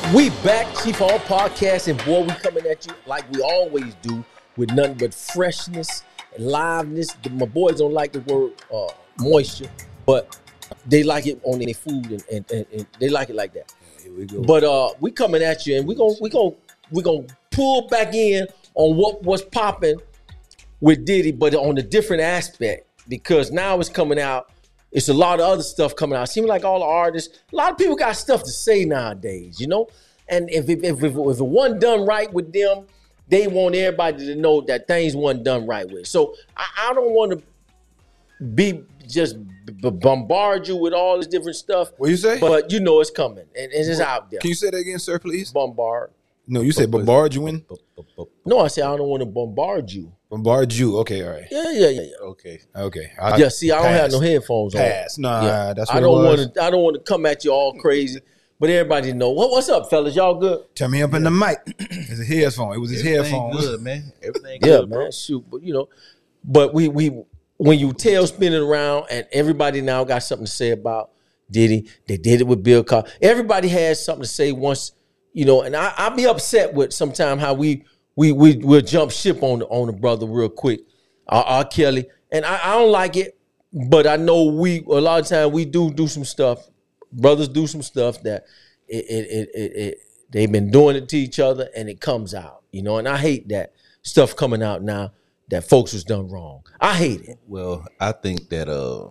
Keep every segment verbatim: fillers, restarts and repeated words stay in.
We back, Chief Hall Podcast, and boy, we coming at you like we always do with nothing but freshness and liveness. My boys don't like the word uh, moisture, but they like it on their food, and, and, and, and they like it like that. Here we go. But uh, we coming at you, and we gonna we gonna we gonna pull back in on what was popping with Diddy, but on a different aspect, because now it's coming out. It's a lot of other stuff coming out. Seems like all the artists, a lot of people got stuff to say nowadays, you know? And if if, if, if, if it wasn't done right with them, they want everybody to know that things wasn't done right with. So I, I don't want to be just b- bombard you with all this different stuff. What you say? But you know it's coming, and it's just out there. Can you say that again, sir, please? Bombard. No, you said bombard you in? No, I said I don't want to bombard you. Bombard you. Okay, all right. Yeah, yeah, yeah, yeah. Okay. Okay. I, yeah, see, I don't pass. have no headphones on. Pass. Nah, Yeah. that's what I don't want want to. I don't want to come at you all crazy, but everybody know. What, what's up, fellas? Y'all good? Turn me up in the mic. It's a headphone. It was his Everything headphones. good, man. Everything Yeah, good, man. bro. Shoot, but you know, but we we when you tail spinning around and everybody now got something to say about Diddy. They did it with Bill Cosby. Everybody has something to say once, you know. And I I be upset with sometimes how we we we will jump ship on the on the brother real quick, R. R. Kelly, and I, I don't like it. But I know we a lot of times we do do some stuff. Brothers do some stuff that it it it, it, it they've been doing it to each other, and it comes out, you know. And I hate that stuff coming out now that folks was done wrong. I hate it. Well, I think that uh,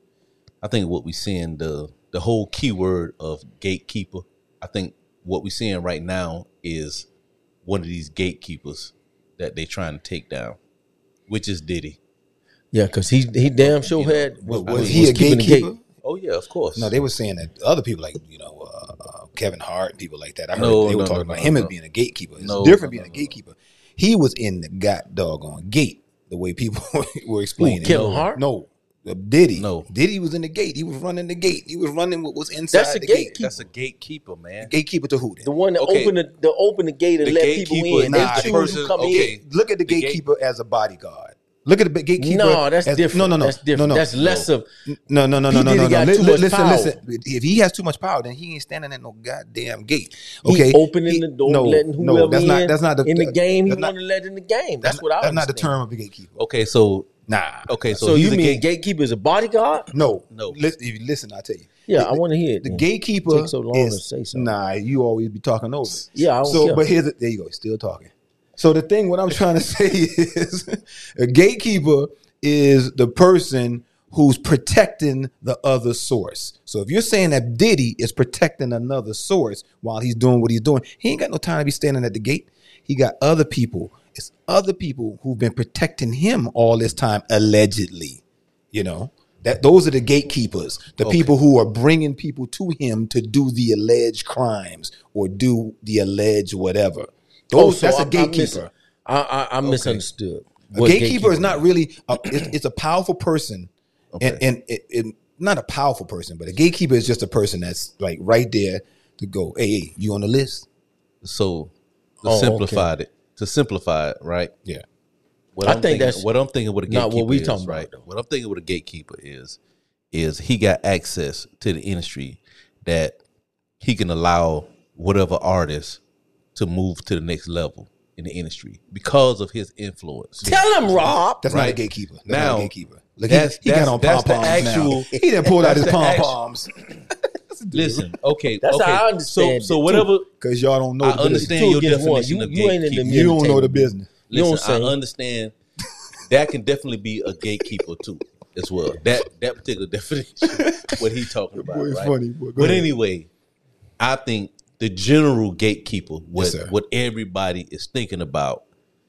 I think what we seeing the the whole keyword of gatekeeper. I think what we seeing right now is one of these gatekeepers that they trying to take down, which is Diddy. Yeah, because he he damn sure You know, had Was, was, was he a keeping the gatekeeper? gate. Oh yeah, of course. No, they were saying that other people, like, you know, uh, uh, Kevin Hart and people like that. I heard No, they were no, talking no, about no, him no. as being a gatekeeper. It's No, different no, being no, a gatekeeper. He was in the god doggone gate, the way people were explaining. Kevin no, Hart? No. Uh, Diddy. No. Diddy was in the gate. He was running the gate. He was running what was inside That's a the gate. gatekeeper. That's a gatekeeper, man. Gatekeeper to who then? The one that Okay. opened the, the open the gate and The let people gatekeeper in. is They the choose person- who come okay. in. Look at the The gate- gatekeeper as a bodyguard. Look at the gatekeeper. No, that's as, different. No, no, no. That's different. No, no. That's less of. No, no, no, P. no, no, Diddy no, no. got Li- too li- much listen, power. listen. If he has too much power, then he ain't standing at no goddamn gate. He Okay, opening He- the door, no, letting whoever no, that's in. not. That's not the in the game. He that's not- want to let in the game. That's, That's, what I. That's not the understand. term of a gatekeeper. Okay, so Nah. okay, so, So, he's you a mean gate- gatekeeper is a bodyguard? No, No. Listen, if you listen, I'll tell you. Yeah, The- I want to hear it. The then. gatekeeper Take so long is, to say something. Nah, you always be talking over. Yeah, I don't so, care. but here's the, there you go, still talking. So the thing, what I'm trying to say is, a gatekeeper is the person who's protecting the other source. So if you're saying that Diddy is protecting another source while he's doing what he's doing, he ain't got no time to be standing at the gate. He got other people. It's other people who've been protecting him all this time, allegedly. You know, that those are the gatekeepers, the Okay. people who are bringing people to him to do the alleged crimes or do the alleged whatever. Those, Oh, so that's I- a I gatekeeper. mis- I, I, I misunderstood. A What gatekeeper, is not really a, it's, it's a powerful person, Okay. and and it, it, not a powerful person, but a gatekeeper is just a person that's like right there to go. Hey, hey, you on the list? so to Oh, simplify it, to simplify it, right? Yeah. What I I'm think thinking, that's what I'm thinking. What a not gatekeeper what we is, talking about, right? though. What I'm thinking. What a gatekeeper is, is he got access to the industry that he can allow whatever artist to move to the next level in the industry because of his influence. Tell him, Rob. That's not a Right. gatekeeper. That's Now, not a gatekeper. Look, that's- he, he got that's- on that's pom the poms actual- now. He didn't pull out his that's the pom actual- poms Listen, okay, That's okay. how I understand So, so it, whatever. because y'all don't know. I the business. understand Two your against one. definition You- of you ain't in the gatekeeper. You don't know the entertainment business. You don't Listen, I say. understand that can definitely be a gatekeeper too, as well. That that particular definition, what he talking about, Boy, it's right? funny, boy. Go But ahead. anyway, I think the general gatekeeper, what Yes, sir. what everybody is thinking about,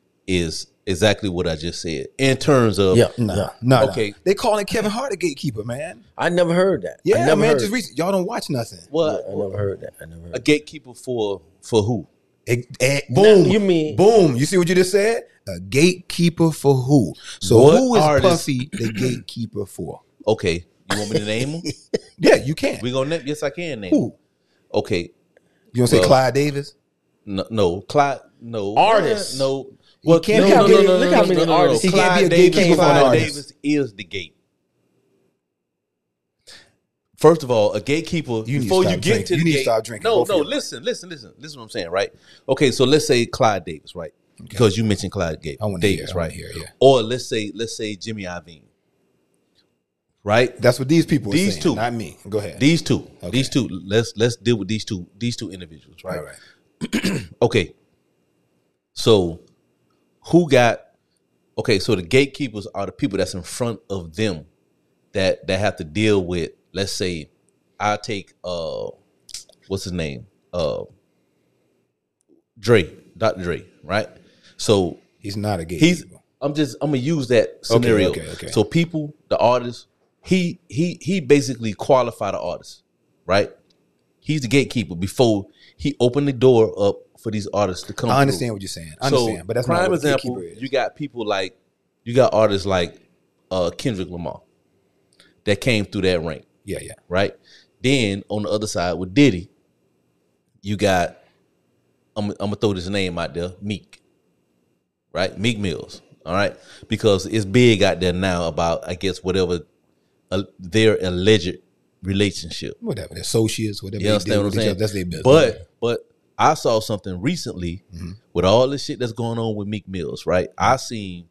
is exactly what I just said in terms of Yeah, Nah, yeah. nah, Okay. nah. They calling Kevin Hart a gatekeeper, man. I never heard that. I Yeah, never man. heard Just recent. Y'all don't watch nothing. what I never heard that. I never heard a that. gatekeeper for for who? Eh, eh, boom. you mean- boom? You see what you just said? A gatekeeper for who? So What who is artist- Puffy the gatekeeper for? Okay, you want me to name them? Yeah, you can. We gonna name? Yes, I can name. Who? Them. Okay, You don't say Well- Clyde Davis? no, no, Clyde, no Artists. no. Well, can't no, be a no, gate- no, no, look no, how no, many no, no, no. artists- he can't be a Clyde Davis, gatekeeper for an Clyde artist. Davis is the gate. First of all, a gatekeeper You need before to you stop get drinking. to the You need to gate. stop drinking, No, both of no. you. Listen, listen, listen. Listen to what I'm saying, right? Okay, so let's say Clyde Davis, right? Because you mentioned Clyde Ga- I wanna hear, Davis, I wanna right? hear, yeah. Or let's say let's say Jimmy Iovine, right? That's what these people are These saying, two. not me. Go ahead. These two, Okay. these two. Let's let's deal with these two. These two individuals, right? All right. Okay. So who got okay, so the gatekeepers are the people that's in front of them that that have to deal with, let's say, I take uh what's his name? Uh Dre, Doctor Dre, right? So He's not a gatekeeper. he's I'm just I'm gonna use that scenario. okay, okay. So people, the artists, he he he basically qualified the artist, right? He's the gatekeeper before he opened the door up for these artists to come. I understand through. what you're saying. I understand, So, but that's prime not what a example. gatekeeper is. You got people like you got artists like uh, Kendrick Lamar that came through that rank, Yeah, yeah. right? Then on the other side with Diddy, you got I'm, I'm gonna throw this name out there, Meek, right? Meek Mills, all right, because it's big out there now about I guess whatever uh, their alleged relationship. Whatever. The associates, whatever You they understand do what I'm with each saying? other, that's their business. But but I saw something recently Mm-hmm. with all this shit that's going on with Meek Mills, right? I seen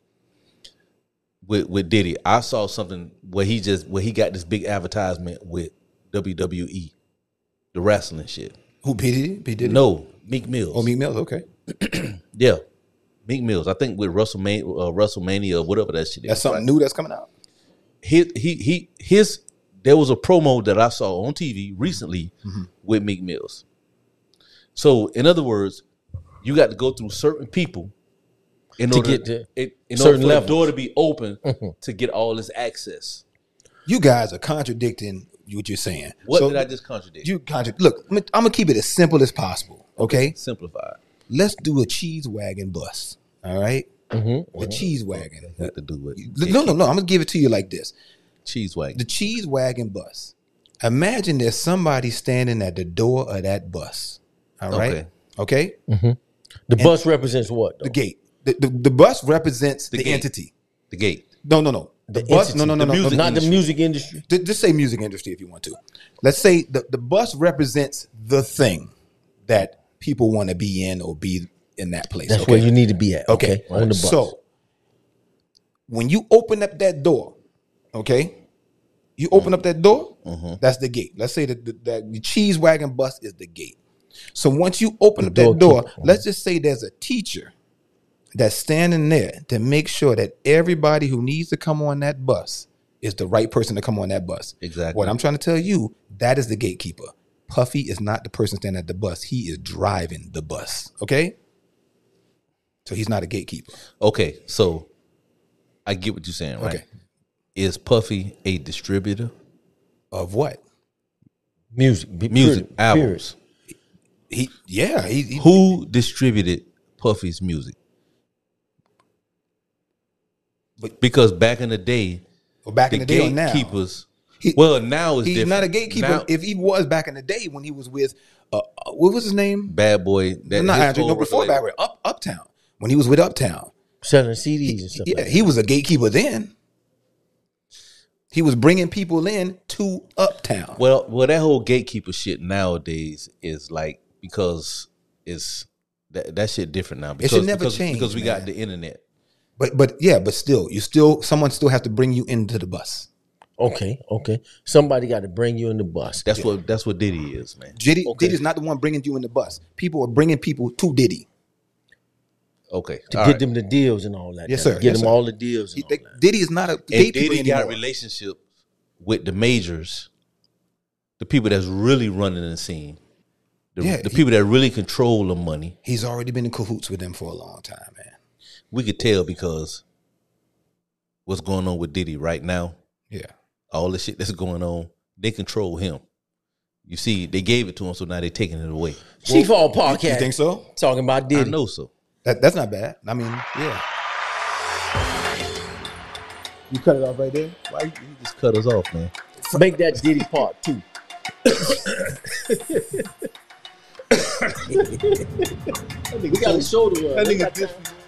with with Diddy, I saw something where he just where he got this big advertisement with W W E, the wrestling shit. Who, P. Diddy? P. Diddy? No, Meek Mills. Oh, Meek Mills, okay. Yeah, Meek Mills. I think with WrestleMania, uh, WrestleMania or whatever that shit is. That's something right? new that's coming out? He he he his. There was a promo that I saw on T V recently Mm-hmm. with Meek Mills. So, in other words, you got to go through certain people in To order get to in, in certain order for levels. the door to be open to get all this access. You guys are contradicting what you're saying. What So did I just contradict? You contradict. Look, I'm gonna- I'm going to keep it as simple as possible, okay? Simplify. Let's do a cheese wagon bus, all right? Mm-hmm. The cheese wagon. What to do with No, no, no. I'm going to give it to you like this. cheese wagon? The cheese wagon bus. Imagine there's somebody standing at the door of that bus. All right. Okay. The bus represents what? Though? The gate. The, the, the bus represents the, gate. entity. The gate. No, no, no. The, The bus. entity. No, no, no, The no. music no. Not the music industry. Ju- Just say music industry if you want to. Let's say the, the bus represents the thing that people want to be in or be in that place. That's okay? where you need to be at. Okay. Okay, on the bus. So when you open up that door, okay, you open up that door, that's the gate. Let's say that the, that the cheese wagon bus is the gate. So once you open The up that door, doorkeeper. let's just say there's a teacher that's standing there to make sure that everybody who needs to come on that bus is the right person to come on that bus. Exactly. What I'm trying to tell you, that is the gatekeeper. Puffy is not the person standing at the bus. He is driving the bus. Okay? So he's not a gatekeeper. Okay, so I get what you're saying, right? Okay. Is Puffy a distributor? Of what? music, be- Music, period, albums. He yeah, he, he Who distributed Puffy's music? But- Because back in the day, well, back the in the day or now. gatekeepers. He- well, now it's He's different. not a gatekeeper. Now, If he was back in the day when he was with uh, uh, what was his name? Bad Boy. That Not his Andrew, no, whole before record Bad label. Boy, Up Uptown. When he was with Uptown. selling C Ds and stuff. Yeah, like that. he was a gatekeeper then. He was bringing people in to Uptown. Well, well, that whole gatekeeper shit nowadays is like because it's that that shit different now. Because, should never because, change, because we man. got the internet. But but yeah, but still, you still someone still has to bring you into the bus. Okay, okay. Somebody got to bring you in the bus. That's what that's what Diddy is, man. Diddy, Okay. Diddy's not the one bringing you in the bus. People are bringing people to Diddy. Okay, to all get right. them the deals and all that. Yes, now. sir. Get Yes, them sir. all the deals and He- all they- that. Diddy is not a And gatekeeper Diddy got anymore. relationship with the majors, the people that's really running the scene, the, Yeah, the he- people that really control the money. He's already been in cahoots with them for a long time, man. We could tell because what's going on with Diddy right now, Yeah. all the shit that's going on, they control him. You see, they gave it to him, so now they're taking it away. Chief All You, Podcast. you think so? Talking about Diddy. I know so. That, that's not bad. I mean, yeah. You cut it off right there? Why you you just cut us off, man? Make that Diddy part two. We got to show the world. That They nigga got dis- time.